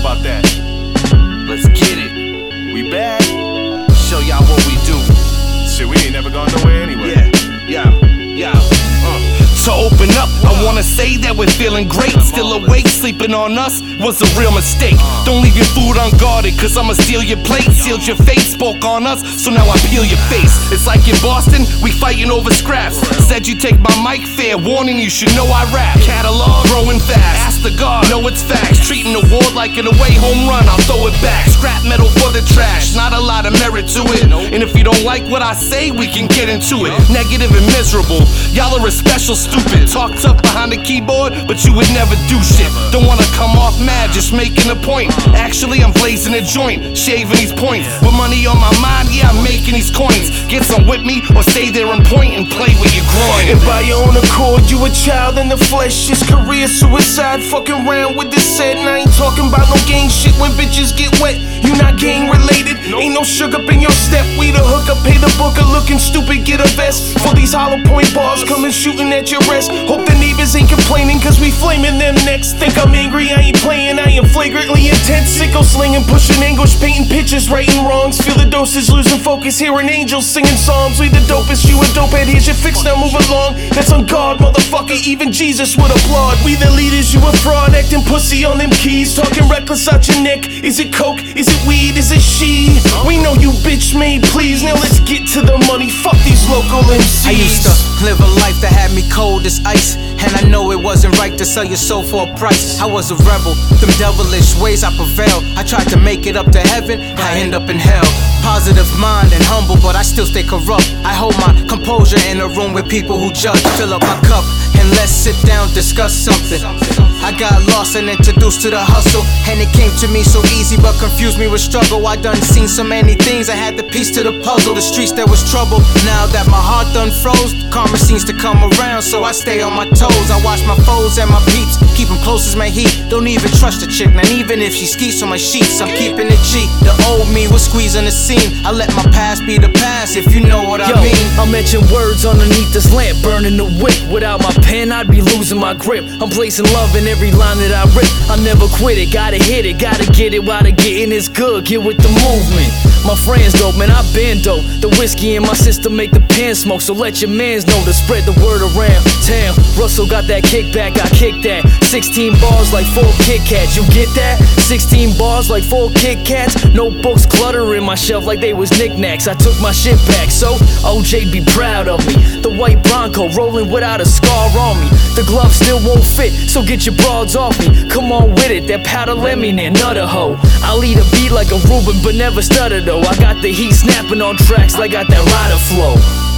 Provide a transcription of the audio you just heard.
about that? Let's get it. We back? Show y'all what we do. Shit, we ain't never gone nowhere anyway. Yeah. To open up, I wanna say that we're feeling great. Still awake, sleeping on us was a real mistake. Don't leave your food unguarded, cause I'ma steal your plate. Sealed your fate, spoke on us, so now I peel your face. It's like in Boston, we fighting over scraps. Said you take my mic, fair warning, you should know I rap. Catalog, growing fast, ask the guard, know it's facts. Treating the award like an away home run, I'll throw it back. Scrap metal for the trash, not a lot of merit to it. And if you don't like what I say, we can get into it. Negative and miserable, y'all are a special stupid. Talk tough behind the keyboard, but you would never do shit. Don't wanna come off mad, just making a point. Actually, I'm blazing a joint, shaving these points. With money on my mind, yeah, I'm making these coins. Get some with me, or stay there and point and play with your groin. And by your own accord, you a child in the flesh. It's career suicide, fucking around with this set. And I ain't talking about no gang shit when bitches get wet. You not gang related, ain't no sugar up in your step. We the hookup, pay the booker, looking stupid, get a vest. For these hollow point bars, coming shooting at your rest. Hope the neighbors ain't complaining, cause we flaming them next. Think I'm angry, I ain't playing, I am flagrantly intense. Sicko slinging, pushing anguish, painting pictures, righting wrongs. Feel the doses, losing focus, hearing angels singing psalms. We the dopest, you a dopehead, here's your fix, now move along. That's on guard, motherfucker, even Jesus would applaud. We the leaders, you a fraud, acting pussy on them keys. Talking reckless out your neck, is it coke, is it weed, is it she? We know you bitch made, please, now let's get to the money. Fuck these local MCs. I used to live a life that had me cold as ice, and I know it wasn't right to sell your soul for a price. I was a rebel, them devilish ways I prevailed. I tried to make it up to heaven, I end up in hell. Positive mind and humble, but I still stay corrupt. I hold my composure in a room with people who judge. Fill up my cup and let's sit down, discuss something. I got lost and introduced to the hustle, and it came to me so easy but confused me with struggle. I done seen so many things, I had the piece to the puzzle. The streets there was trouble, now that my heart done froze, karma seems to come around, so I stay on my toes. I watch my foes and my peeps, keep them close as my heat. Don't even trust a chick, not even if she skeets on my sheets. I'm keeping it cheap, the old me was squeezing the seam. I let my past be the past, if you know what I mean. I'm etching words underneath this lamp, burning the wick. Without my pen, I'd be losing my grip. I'm placing love in every line that I rip. I never quit it, gotta hit it, gotta get it while the getting is good. Get with the movement. My friends dope, man, I been dope. The whiskey in my system make the pen smoke, so let your mans know to spread the word around town. Russell got that kickback, I kick that. 16 bars like 4 Kit Kats, you get that? 16 bars like 4 Kit Kats. Notebooks cluttering my shelf like they was knickknacks. I took my shit back, so OJ be proud of me. The white Bronco rolling without a scar on me. The glove still won't fit, so get your broads off me. Come on with it, that powder lemon and nutter hoe. I'll eat a beat like a Reuben, but never stutter though. I got the heat snapping on tracks like I got that rider flow.